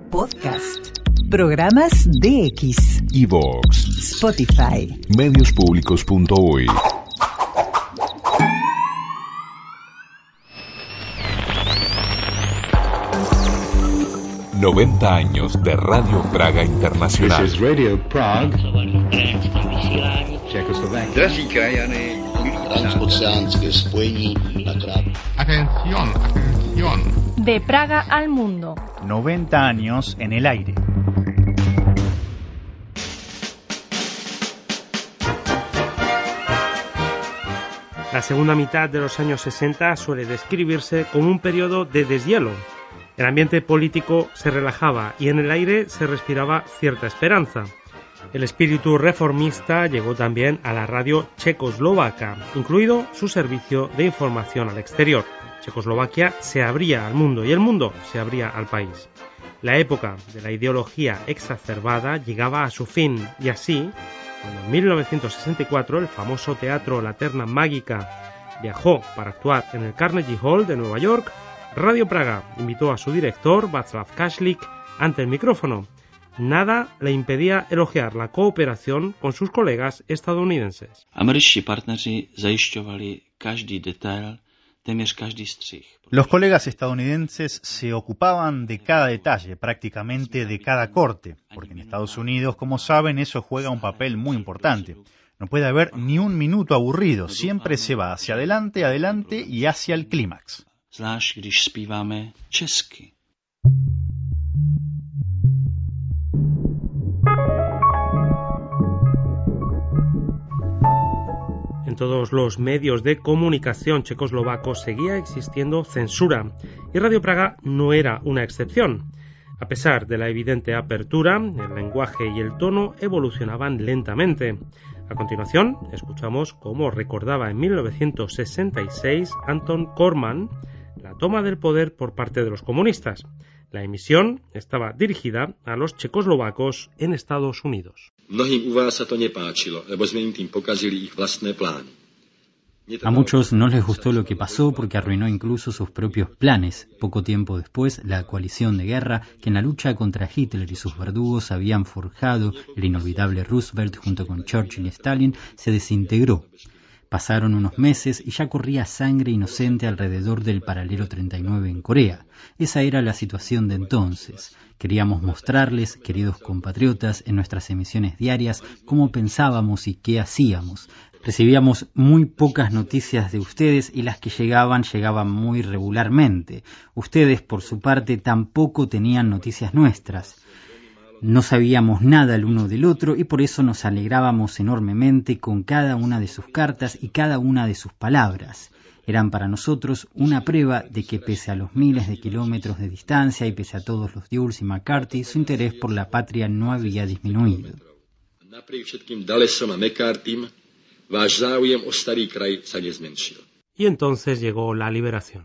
Podcast. Programas DX. iVoox. Spotify. Mediospublicos.uy. ...90 años de Radio Praga Internacional. This is Radio Prague. Czechoslovakia. Drazí krajany, transoceánské spojení na krátko. Atención. De Praga al mundo. 90 años en el aire. La segunda mitad de los años 60 suele describirse como un periodo de deshielo. El ambiente político se relajaba y en el aire se respiraba cierta esperanza. El espíritu reformista llegó también a la radio checoslovaca, incluido su servicio de información al exterior. Checoslovaquia se abría al mundo y el mundo se abría al país. La época de la ideología exacerbada llegaba a su fin y así, cuando en 1964 el famoso teatro La Terna Mágica viajó para actuar en el Carnegie Hall de Nueva York, Radio Praga invitó a su director, Václav Kašlík, ante el micrófono. Nada le impedía elogiar la cooperación con sus colegas estadounidenses. Američtí partneři zajišťovali každý detail, téměř každý střih. Los colegas estadounidenses se ocupaban de cada detalle, prácticamente de cada corte, porque en Estados Unidos, como saben, eso juega un papel muy importante. No puede haber ni un minuto aburrido, siempre se va hacia adelante y hacia el clímax. Zvlášť když zpíváme česky. En todos los medios de comunicación checoslovacos seguía existiendo censura y Radio Praga no era una excepción. A pesar de la evidente apertura, el lenguaje y el tono evolucionaban lentamente. A continuación, escuchamos cómo recordaba en 1966 Anton Corman la toma del poder por parte de los comunistas. La emisión estaba dirigida a los checoslovacos en Estados Unidos. A muchos no les gustó lo que pasó porque arruinó incluso sus propios planes. Poco tiempo después, la coalición de guerra que en la lucha contra Hitler y sus verdugos habían forjado el inolvidable Roosevelt junto con Churchill y Stalin se desintegró. Pasaron unos meses y ya corría sangre inocente alrededor del paralelo 39 en Corea. Esa era la situación de entonces. Queríamos mostrarles, queridos compatriotas, en nuestras emisiones diarias, cómo pensábamos y qué hacíamos. Recibíamos muy pocas noticias de ustedes y las que llegaban muy regularmente. Ustedes, por su parte, tampoco tenían noticias nuestras. No sabíamos nada el uno del otro y por eso nos alegrábamos enormemente con cada una de sus cartas y cada una de sus palabras. Eran para nosotros una prueba de que pese a los miles de kilómetros de distancia y pese a todos los Dulles y McCarthy, su interés por la patria no había disminuido. Y entonces llegó la liberación.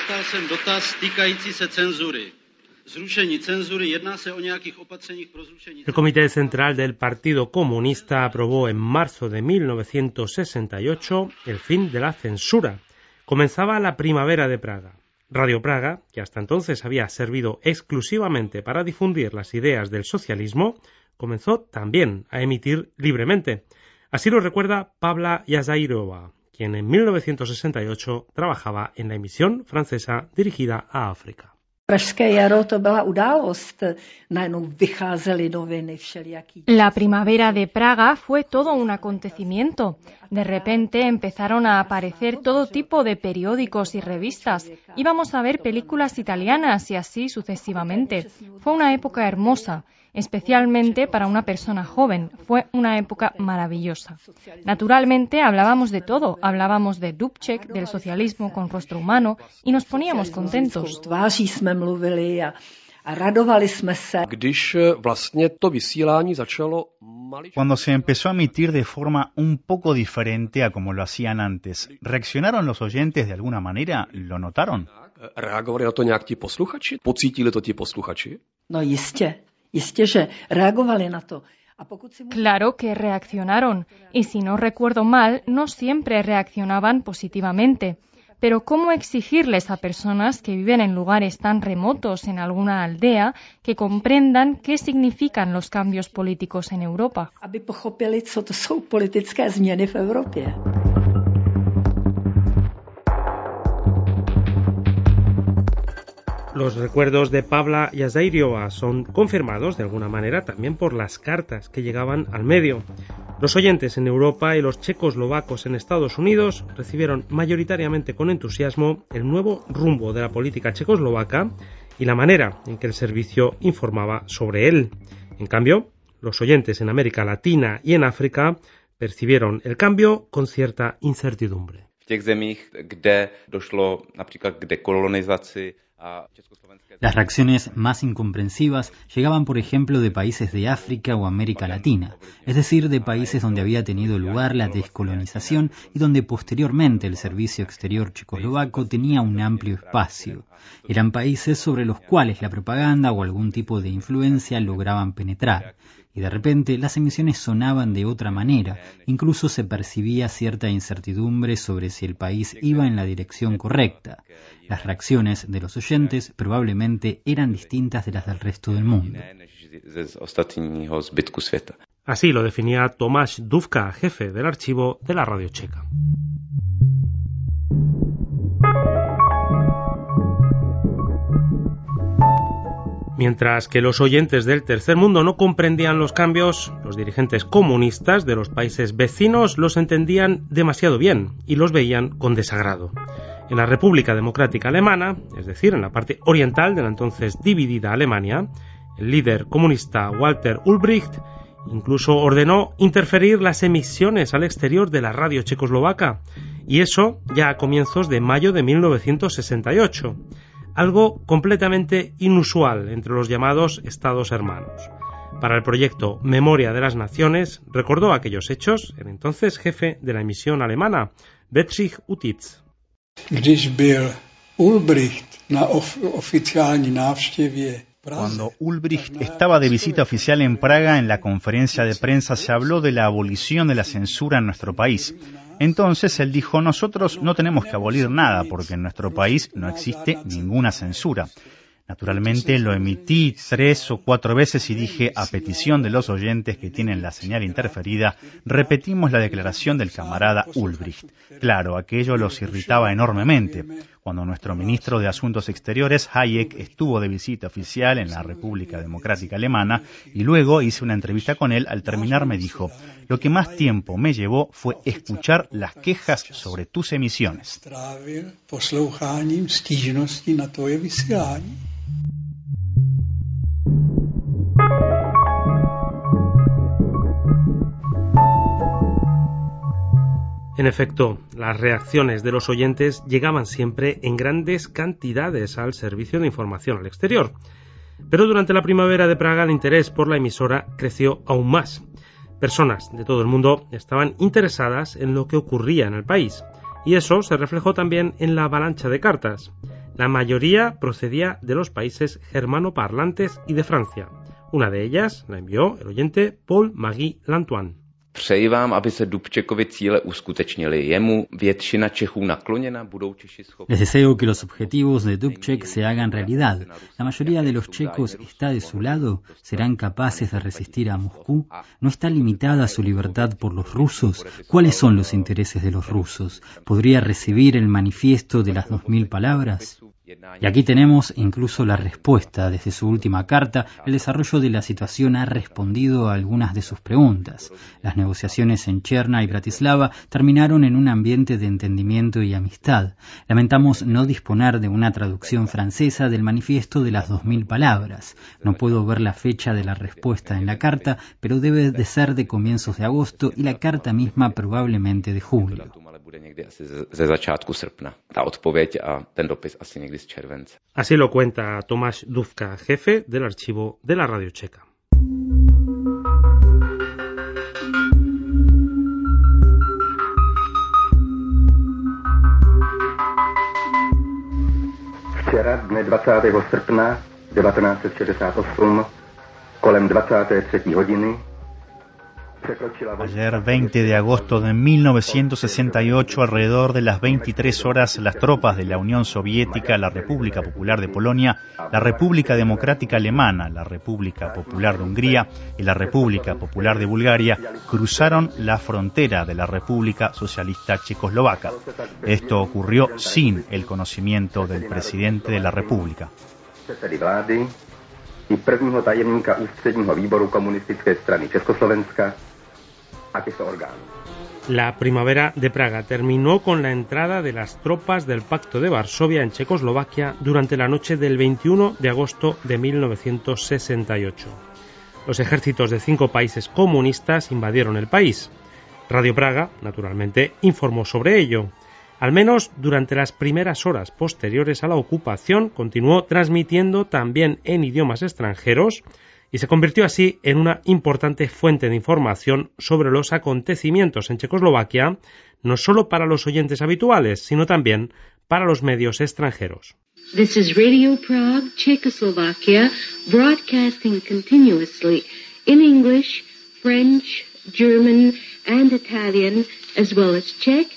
El Comité Central del Partido Comunista aprobó en marzo de 1968 el fin de la censura. Comenzaba la primavera de Praga. Radio Praga, que hasta entonces había servido exclusivamente para difundir las ideas del socialismo, comenzó también a emitir libremente. Así lo recuerda Pavla Jazairova, quien en 1968 trabajaba en la emisión francesa dirigida a África. La primavera de Praga fue todo un acontecimiento. De repente empezaron a aparecer todo tipo de periódicos y revistas. Íbamos a ver películas italianas y así sucesivamente. Fue una época hermosa, especialmente para una persona joven. Fue una época maravillosa. Naturalmente hablábamos de todo. Hablábamos de Dubček, del socialismo con rostro humano y nos poníamos contentos. Cuando se empezó a emitir de forma un poco diferente a como lo hacían antes, ¿reaccionaron los oyentes de alguna manera? ¿Lo notaron? No, Claro que reaccionaron, y si no recuerdo mal, no siempre reaccionaban positivamente. Pero ¿cómo exigirles a personas que viven en lugares tan remotos, en alguna aldea, que comprendan qué significan los cambios políticos en Europa? Aby pochopili, co to jsou politické změny v Evropě. Los recuerdos de Pavla Jazairova son confirmados de alguna manera también por las cartas que llegaban al medio. Los oyentes en Europa y los checoslovacos en Estados Unidos recibieron mayoritariamente con entusiasmo el nuevo rumbo de la política checoslovaca y la manera en que el servicio informaba sobre él. En cambio, los oyentes en América Latina y en África percibieron el cambio con cierta incertidumbre. V těch zemích, kde došlo například k dekolonizaci. Las reacciones más incomprensivas llegaban, por ejemplo, de países de África o América Latina, es decir, de países donde había tenido lugar la descolonización y donde posteriormente el servicio exterior checoslovaco tenía un amplio espacio. Eran países sobre los cuales la propaganda o algún tipo de influencia lograban penetrar. Y de repente las emisiones sonaban de otra manera, incluso se percibía cierta incertidumbre sobre si el país iba en la dirección correcta. Las reacciones de los oyentes probablemente eran distintas de las del resto del mundo. Así lo definía Tomáš Dufka, jefe del archivo de la Radio Checa. Mientras que los oyentes del tercer mundo no comprendían los cambios, los dirigentes comunistas de los países vecinos los entendían demasiado bien y los veían con desagrado. En la República Democrática Alemana, es decir, en la parte oriental de la entonces dividida Alemania, el líder comunista Walter Ulbricht incluso ordenó interferir las emisiones al exterior de la radio checoslovaca, y eso ya a comienzos de mayo de 1968. Algo completamente inusual entre los llamados Estados hermanos. Para el proyecto Memoria de las Naciones recordó aquellos hechos el entonces jefe de la emisión alemana, Bedřich Utitz. Cuando Ulbricht estaba de visita oficial en Praga, en la conferencia de prensa se habló de la abolición de la censura en nuestro país. Entonces él dijo, nosotros no tenemos que abolir nada porque en nuestro país no existe ninguna censura. Naturalmente lo emití 3 o 4 veces y dije, a petición de los oyentes que tienen la señal interferida, repetimos la declaración del camarada Ulbricht. Claro, aquello los irritaba enormemente. Cuando nuestro ministro de Asuntos Exteriores, Hayek, estuvo de visita oficial en la República Democrática Alemana y luego hice una entrevista con él, al terminar me dijo, lo que más tiempo me llevó fue escuchar las quejas sobre tus emisiones. En efecto, las reacciones de los oyentes llegaban siempre en grandes cantidades al servicio de información al exterior. Pero durante la primavera de Praga el interés por la emisora creció aún más. Personas de todo el mundo estaban interesadas en lo que ocurría en el país, y eso se reflejó también en la avalancha de cartas. La mayoría procedía de los países germanoparlantes y de Francia. Una de ellas la envió el oyente Paul-Marie Lantoine. Přeji vám, aby se Dubčekovy cíle uskutečnily. Jemu většina Čechů nakloněna, budou Češi schopni. Les deseo que los objetivos de Dubček se hagan realidad. La mayoría de los checos está de su lado. ¿Serán capaces de resistir a Moscú? ¿No está limitada su libertad por los rusos? ¿Cuáles son los intereses de los rusos? ¿Podría recibir el manifiesto de las 2000 palabras? Y aquí tenemos incluso la respuesta. Desde su última carta, el desarrollo de la situación ha respondido a algunas de sus preguntas. Las negociaciones en Cherna y Bratislava terminaron en un ambiente de entendimiento y amistad. Lamentamos no disponer de una traducción francesa del manifiesto de las 2000 palabras. No puedo ver la fecha de la respuesta en la carta, pero debe de ser de comienzos de agosto y la carta misma probablemente de julio. Así lo cuenta Tomáš Dufka, jefe del archivo de la Radio Checa. Včera, dne 20. srpna 1968, kolem 23. hodiny, Ayer, 20 de agosto de 1968, alrededor de las 23 horas, las tropas de la Unión Soviética, la República Popular de Polonia, la República Democrática Alemana, la República Popular de Hungría y la República Popular de Bulgaria cruzaron la frontera de la República Socialista Checoslovaca. Esto ocurrió sin el conocimiento del presidente de la República. I prvního tajemníka ústředního výboru komunistické strany Československa a těchto orgánů. La primavera de Praga terminó con la entrada de las tropas del Pacto de Varsovia en Checoslovaquia durante la noche del 21 de agosto de 1968. Los ejércitos de 5 países comunistas invadieron el país. Radio Praga, naturalmente, informó sobre ello. Al menos durante las primeras horas posteriores a la ocupación, continuó transmitiendo también en idiomas extranjeros y se convirtió así en una importante fuente de información sobre los acontecimientos en Checoslovaquia, no solo para los oyentes habituales, sino también para los medios extranjeros. This is Radio Prague, Czechoslovakia, broadcasting continuously in English, French, German and Italian, as well as Czech.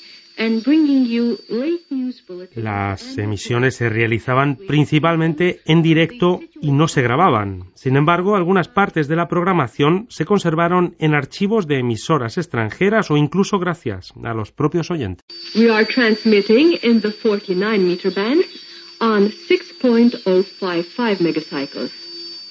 Las emisiones se realizaban principalmente en directo y no se grababan. Sin embargo, algunas partes de la programación se conservaron en archivos de emisoras extranjeras o incluso gracias a los propios oyentes. We are transmitting in the 49-meter band on 6.055 megacycles.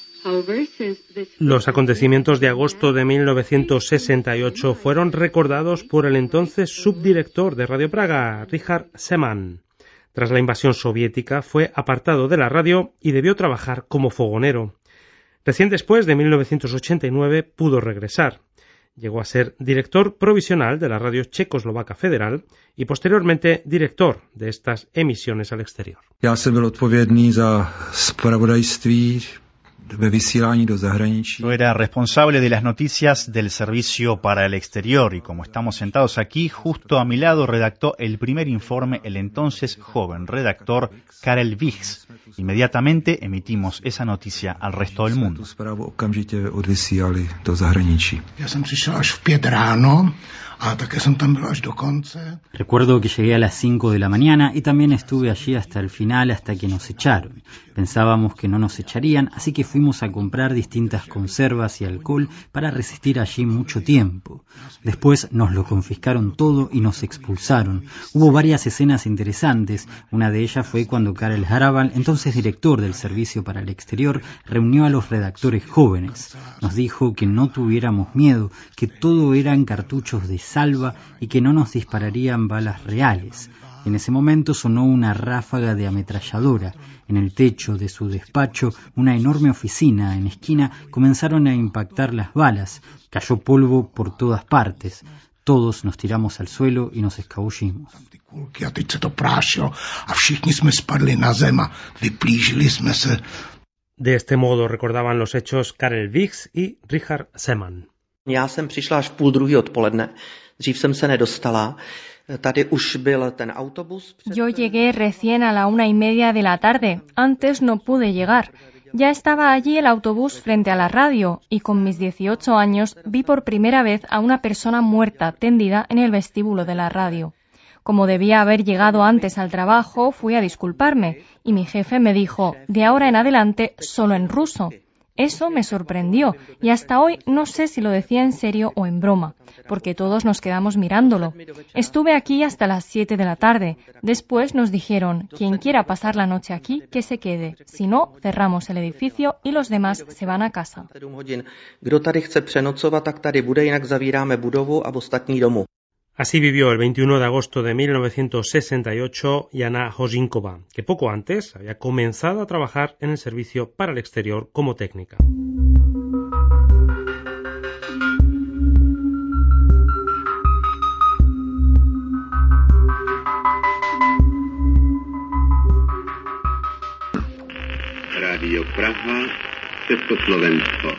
Los acontecimientos de agosto de 1968 fueron recordados por el entonces subdirector de Radio Praga, Richard Seman. Tras la invasión soviética fue apartado de la radio y debió trabajar como fogonero. Recién después de 1989 pudo regresar. Llegó a ser director provisional de la radio checoslovaca federal y posteriormente director de estas emisiones al exterior. Já jsem byl odpovědný za zpravodajství. Yo era responsable de las noticias del servicio para el exterior y como estamos sentados aquí, justo a mi lado redactó el primer informe el entonces joven redactor Karel Vich. Inmediatamente emitimos esa noticia al resto del mundo. Já jsem přišel až v 5 ráno a také jsem tam byl až do konce. Recuerdo que llegué a las 5 de la mañana y también estuve allí hasta el final, hasta que nos echaron. Pensábamos que no nos echarían, así que fuimos a comprar distintas conservas y alcohol para resistir allí mucho tiempo. Después nos lo confiscaron todo y nos expulsaron. Hubo varias escenas interesantes. Una de ellas fue cuando Karel Haraval, entonces director del Servicio para el Exterior, reunió a los redactores jóvenes. Nos dijo que no tuviéramos miedo, que todo eran cartuchos de salva y que no nos dispararían balas reales. En ese momento sonó una ráfaga de ametralladora. En el techo de su despacho, una enorme oficina en esquina, comenzaron a impactar las balas. Cayó polvo por todas partes. Todos nos tiramos al suelo y nos escabullimos. De este modo recordaban los hechos Karel Vich y Richard Seman. Já jsem přišla až v 1:30 odpoledne. Dřív jsem se nedostala. Tady už byl ten autobus. Yo llegué recién a la 1:30 de la tarde. Antes no pude llegar. Ya estaba allí el autobús frente a la radio y con mis 18 años vi por primera vez a una persona muerta tendida en el vestíbulo de la radio. Como debía haber llegado antes al trabajo, fui a disculparme y mi jefe me dijo, de ahora en adelante solo en ruso. Eso me sorprendió y hasta hoy no sé si lo decía en serio o en broma, porque todos nos quedamos mirándolo. Estuve aquí hasta las 7 de la tarde. Después nos dijeron, quien quiera pasar la noche aquí, que se quede. Si no, cerramos el edificio y los demás se van a casa. Kdo tady chce přenocovat, tak tady bude, jinak zavíráme budovu a ostatní domů. Así vivió el 21 de agosto de 1968 Jana Hozinkova, que poco antes había comenzado a trabajar en el servicio para el exterior como técnica. Radio Praha, Československo.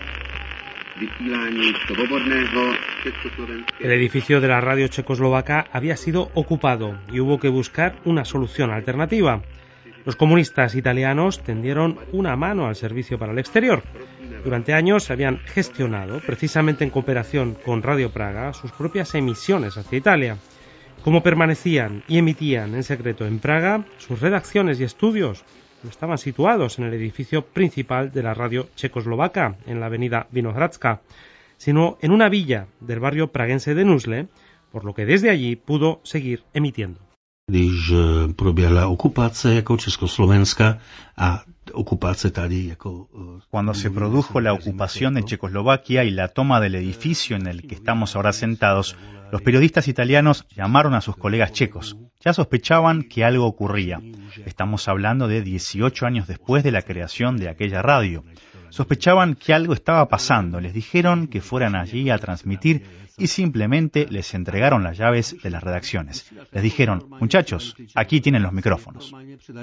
El edificio de la radio checoslovaca había sido ocupado y hubo que buscar una solución alternativa. Los comunistas italianos tendieron una mano al servicio para el exterior. Durante años habían gestionado, precisamente en cooperación con Radio Praga, sus propias emisiones hacia Italia. Como permanecían y emitían en secreto en Praga, sus redacciones y estudios no estaban situados en el edificio principal de la radio checoslovaca, en la avenida Vinohradska, sino en una villa del barrio praguense de Nuzle, por lo que desde allí pudo seguir emitiendo. Když proběhla okupace jako Československa a okupace tady jako... Cuando se produjo la ocupación de Checoslovaquia y la toma del edificio en el que estamos ahora sentados, los periodistas italianos llamaron a sus colegas checos. Ya sospechaban que algo ocurría. Estamos hablando de 18 años después de la creación de aquella radio. Sospechaban que algo estaba pasando, les dijeron que fueran allí a transmitir y simplemente les entregaron las llaves de las redacciones. Les dijeron, muchachos, aquí tienen los micrófonos.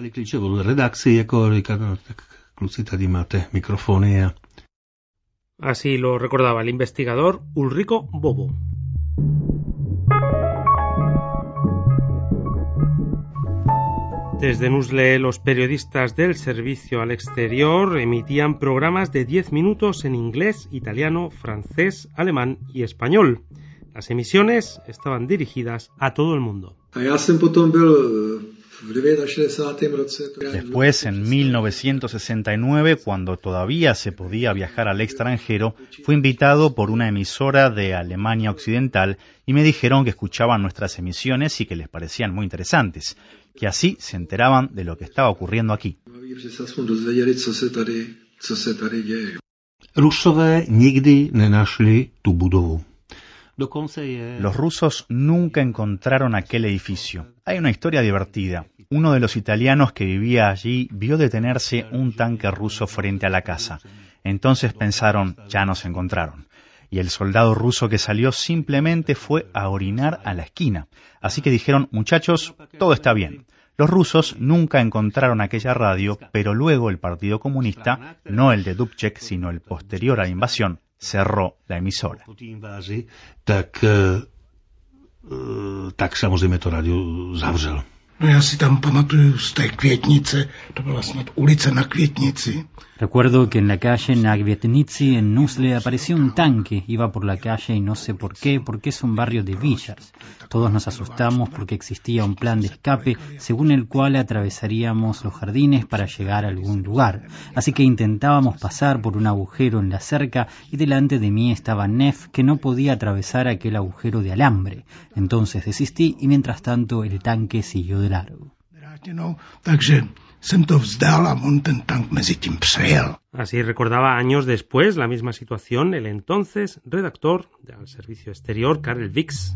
Así lo recordaba el investigador Ulrico Bobo. Desde Nuzle, los periodistas del servicio al exterior emitían programas de 10 minutos en inglés, italiano, francés, alemán y español. Las emisiones estaban dirigidas a todo el mundo. Después, en 1969, cuando todavía se podía viajar al extranjero, fui invitado por una emisora de Alemania Occidental y me dijeron que escuchaban nuestras emisiones y que les parecían muy interesantes, que así se enteraban de lo que estaba ocurriendo aquí. Rusové nikdy nenašli tu budovu. Los rusos nunca encontraron aquel edificio. Hay una historia divertida. Uno de los italianos que vivía allí vio detenerse un tanque ruso frente a la casa. Entonces pensaron, ya nos encontraron. Y el soldado ruso que salió simplemente fue a orinar a la esquina. Así que dijeron, muchachos, todo está bien. Los rusos nunca encontraron aquella radio, pero luego el Partido Comunista, no el de Dubček, sino el posterior a la invasión, cerró la emisora. Tak samozřejmě to rádio zavřel. No já si tam pamatuju z té Květnice, to byla snad ulice na Květnici. Recuerdo que en la calle Nagvietnici, en Nuzle, apareció un tanque. Iba por la calle y no sé por qué, porque es un barrio de villas. Todos nos asustamos porque existía un plan de escape según el cual atravesaríamos los jardines para llegar a algún lugar. Así que intentábamos pasar por un agujero en la cerca y delante de mí estaba Nef, que no podía atravesar aquel agujero de alambre. Entonces desistí y mientras tanto el tanque siguió de largo. Takže jsem to vzdal a on ten tank mezi tím přejel. Así recordaba años después la misma situación el entonces redactor del servicio exterior, Karel Vix.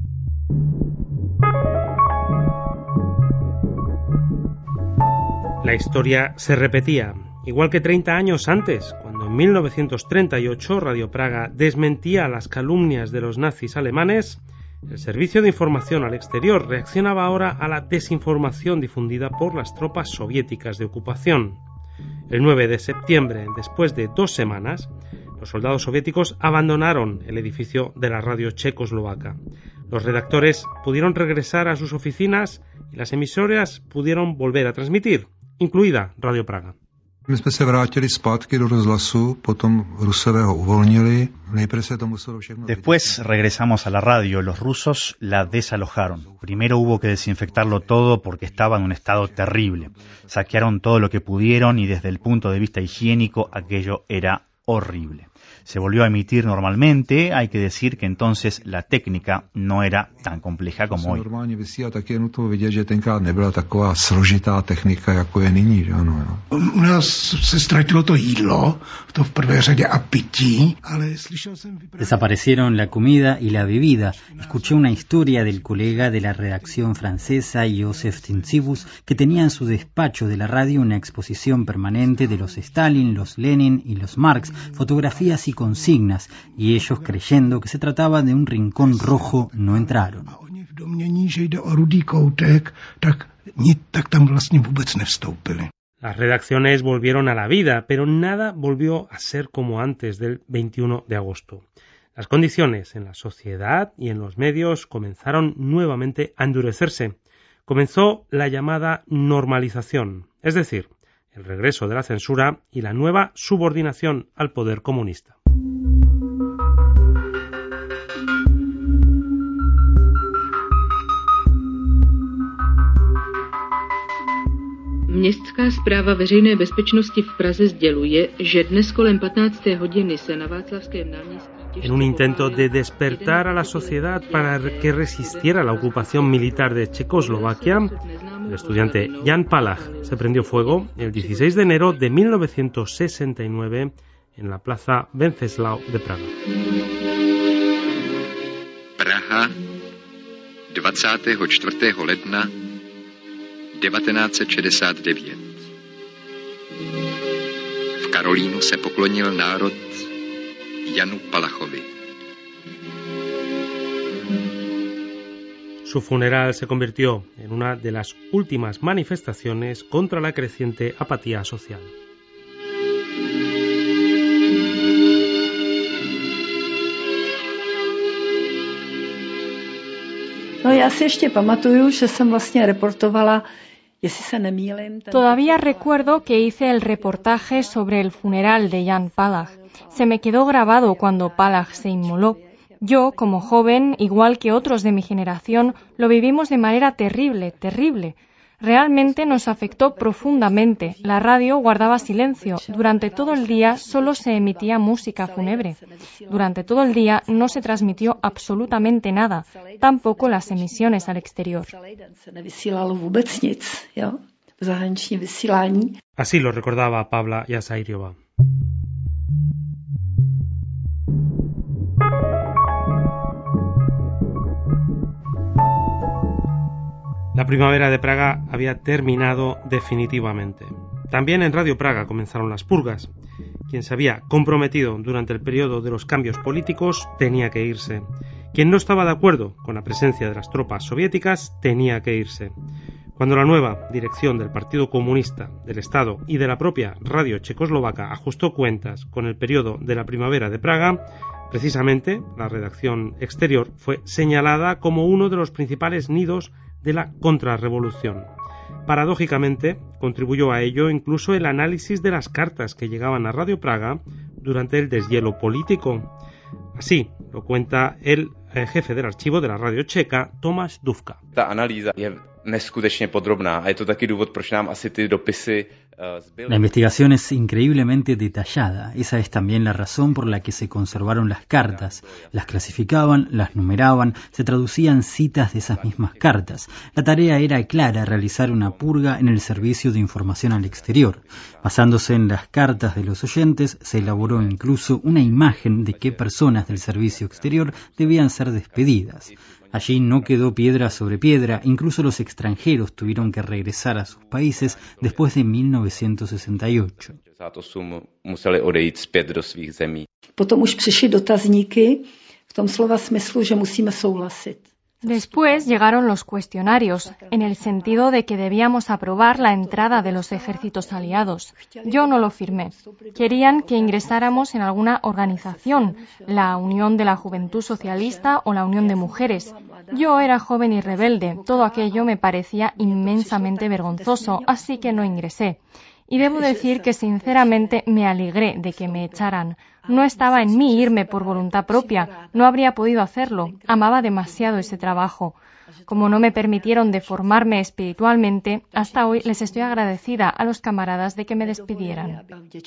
La historia se repetía, igual que 30 años antes, cuando en 1938 Radio Praga desmentía las calumnias de los nazis alemanes. El Servicio de Información al Exterior reaccionaba ahora a la desinformación difundida por las tropas soviéticas de ocupación. El 9 de septiembre, después de 2 semanas, los soldados soviéticos abandonaron el edificio de la radio checoslovaca. Los redactores pudieron regresar a sus oficinas y las emisoras pudieron volver a transmitir, incluida Radio Praga. My jsme se vrátili zpátky do rozhlasu, potom Rusové ho uvolnili, nejprve se to muselo všechno... Después regresamos a la radio, los rusos la desalojaron. Primero hubo que desinfectarlo todo porque estaba en un estado terrible. Saquearon todo lo que pudieron y desde el punto de vista higiénico aquello era horrible. Se volvió a emitir normalmente, hay que decir que entonces la técnica no era tan compleja como hoy. Normálně vysílat, tak je nutno vidět, že tenkrát nebyla taková složitá technika, jako je nyní, že ano. U nás se ztratilo to jídlo, to v prvé řadě a pití, ale slyšel jsem Desaparecieron la comida y la bebida. Escuché una historia del colega de la redacción francesa, Joseph Tintzibus, que tenía en su despacho de la radio una exposición permanente de los Stalin, los Lenin y los Marx, fotografías y consignas, y ellos, creyendo que se trataba de un rincón rojo, no entraron. v domnění, že jde o rudý koutek, tak tam vlastně vůbec nevstoupili. Las redacciones volvieron a la vida, pero nada volvió a ser como antes del 21 de agosto. Las condiciones en la sociedad y en los medios comenzaron nuevamente a endurecerse. Comenzó la llamada normalización, es decir, el regreso de la censura y la nueva subordinación al poder comunista. Městská správa veřejné bezpečnosti v Praze sděluje, že dnes kolem 15. hodiny se na Václavském náměstí... En un intento de despertar a la sociedad para que resistiera la ocupación militar de Checoslovaquia, el estudiante Jan Palach se prendió fuego el 16 de enero de 1969 en la plaza Wenceslao de Praga. Praha, 24. ledna 1969. V Karolínu se poklonil národ Janu Palachovi. Su funeral se convirtió en una de las últimas manifestaciones contra la creciente apatía social. No, já si ještě pamatuju, že jsem vlastně reportovala. Todavía recuerdo que hice el reportaje sobre el funeral de Jan Palach. Se me quedó grabado cuando Palach se inmoló. Yo, como joven, igual que otros de mi generación, lo vivimos de manera terrible, terrible. Realmente nos afectó profundamente. La radio guardaba silencio. Durante todo el día solo se emitía música fúnebre. Durante todo el día no se transmitió absolutamente nada, tampoco las emisiones al exterior. Así lo recordaba Pavla Yasairiova. La primavera de Praga había terminado definitivamente. También en Radio Praga comenzaron las purgas. Quien se había comprometido durante el periodo de los cambios políticos tenía que irse. Quien no estaba de acuerdo con la presencia de las tropas soviéticas tenía que irse. Cuando la nueva dirección del Partido Comunista, del Estado y de la propia radio checoslovaca ajustó cuentas con el periodo de la primavera de Praga, precisamente la redacción exterior fue señalada como uno de los principales nidos de la contrarrevolución. Paradójicamente, contribuyó a ello incluso el análisis de las cartas que llegaban a Radio Praga durante el deshielo político. Así lo cuenta el jefe del archivo de la radio checa, Tomáš Dufka. Ta analýza je neskutečně podrobná a je to taky důvod, proč nám asi ty dopisy zbyly. La investigación es increíblemente detallada. Esa es también la razón por la que se conservaron las cartas. Las clasificaban, las numeraban, se traducían citas de esas mismas cartas. La tarea era clara, realizar una purga en el servicio de información al exterior. Basándose en las cartas de los oyentes, se elaboró incluso una imagen de qué personas del servicio exterior debían ser despedidas. Allí no quedó piedra sobre piedra, incluso los extranjeros tuvieron que regresar a sus países después de 1968. Museli odejít zpět do svých zemí. Potom už přišly dotazníky v tom slova smyslu, že musíme souhlasit. Después llegaron los cuestionarios, en el sentido de que debíamos aprobar la entrada de los ejércitos aliados. Yo no lo firmé. Querían que ingresáramos en alguna organización, la Unión de la Juventud Socialista o la Unión de Mujeres. Yo era joven y rebelde, todo aquello me parecía inmensamente vergonzoso, así que no ingresé. Y debo decir que sinceramente me alegré de que me echaran. No estaba en mí irme por voluntad propia, no habría podido hacerlo, amaba demasiado ese trabajo. Como no me permitieron deformarme espiritualmente, hasta hoy les estoy agradecida a los camaradas de que me despidieran.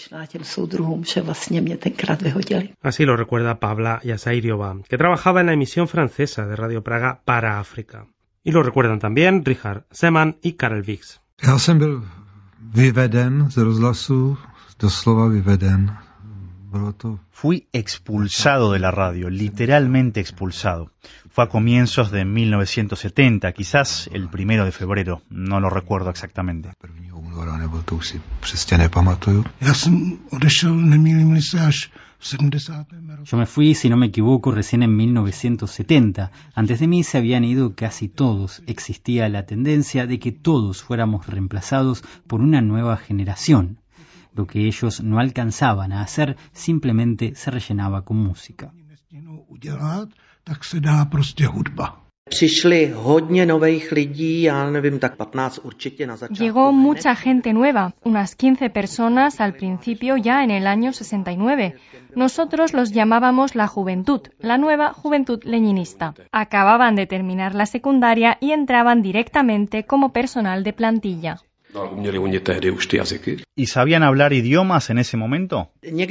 Así lo recuerda Pavla Yasairiova, que trabajaba en la emisión francesa de Radio Praga para África. Y lo recuerdan también Richard Zeman y Karel Vix. Já jsem byl vyveden z rozhlasu, doslova vyveden. Fui expulsado de la radio, literalmente expulsado. Fue a comienzos de 1970, quizás el 1 de febrero, no lo recuerdo exactamente. Yo me fui, si no me equivoco, recién en 1970. Antes de mí se habían ido casi todos. Existía la tendencia de que todos fuéramos reemplazados por una nueva generación. Lo que ellos no alcanzaban a hacer simplemente se rellenaba con música. Llegó mucha gente nueva, unas 15 personas al principio ya en el año 69. Nosotros los llamábamos la juventud, la nueva juventud leninista. Acababan de terminar la secundaria y entraban directamente como personal de plantilla. ¿Y sabían hablar idiomas en ese momento?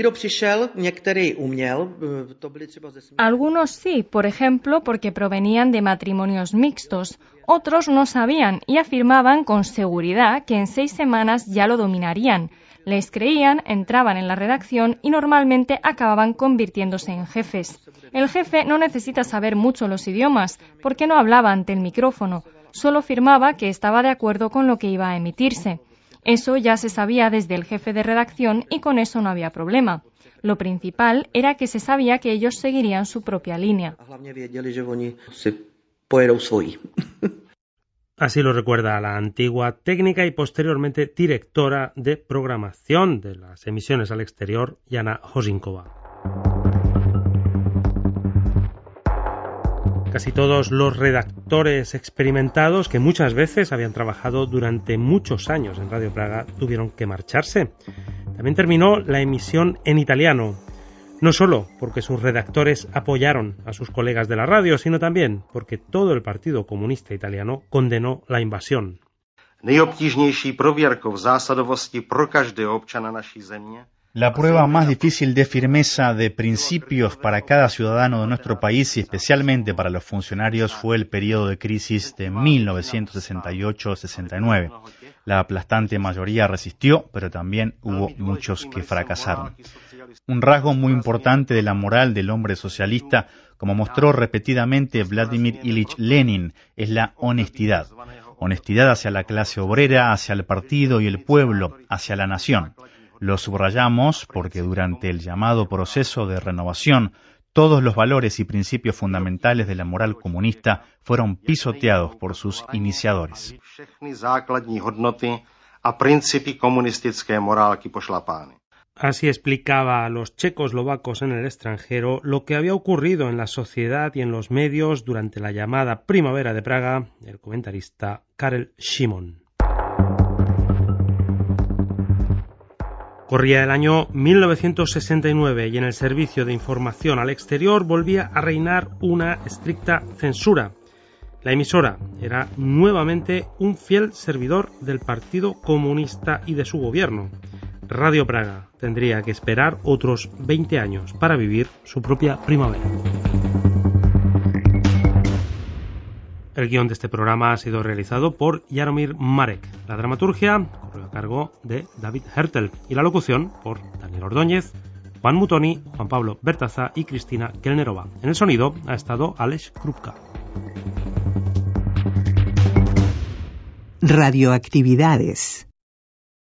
Algunos sí, por ejemplo, porque provenían de matrimonios mixtos. Otros no sabían y afirmaban con seguridad que en 6 semanas ya lo dominarían. Les creían, entraban en la redacción y normalmente acababan convirtiéndose en jefes. El jefe no necesita saber mucho los idiomas, porque no hablaba ante el micrófono. Solo firmaba que estaba de acuerdo con lo que iba a emitirse. Eso ya se sabía desde el jefe de redacción y con eso no había problema. Lo principal era que se sabía que ellos seguirían su propia línea. Así lo recuerda la antigua técnica y posteriormente directora de programación de las emisiones al exterior, Jana Hosinkova. Casi todos los redactores experimentados, que muchas veces habían trabajado durante muchos años en Radio Praga, tuvieron que marcharse. También terminó la emisión en italiano, no solo porque sus redactores apoyaron a sus colegas de la radio, sino también porque todo el Partido Comunista Italiano condenó la invasión. La prueba más difícil de firmeza de principios para cada ciudadano de nuestro país y especialmente para los funcionarios fue el periodo de crisis de 1968-69. La aplastante mayoría resistió, pero también hubo muchos que fracasaron. Un rasgo muy importante de la moral del hombre socialista, como mostró repetidamente Vladimir Ilich Lenin, es la honestidad. Honestidad hacia la clase obrera, hacia el partido y el pueblo, hacia la nación. Lo subrayamos porque durante el llamado proceso de renovación, todos los valores y principios fundamentales de la moral comunista fueron pisoteados por sus iniciadores. Así explicaba a los checoslovacos en el extranjero lo que había ocurrido en la sociedad y en los medios durante la llamada Primavera de Praga el comentarista Karel Šimon. Corría el año 1969 y en el servicio de información al exterior volvía a reinar una estricta censura. La emisora era nuevamente un fiel servidor del Partido Comunista y de su gobierno. Radio Praga tendría que esperar otros 20 años para vivir su propia primavera. El guión de este programa ha sido realizado por Jaromír Marek. La dramaturgia corrió a cargo de David Hertel y la locución por Daniel Ordóñez, Juan Mutoni, Juan Pablo Bertaza y Cristina Kelnerova. En el sonido ha estado Aleš Krupka. Radioactividades.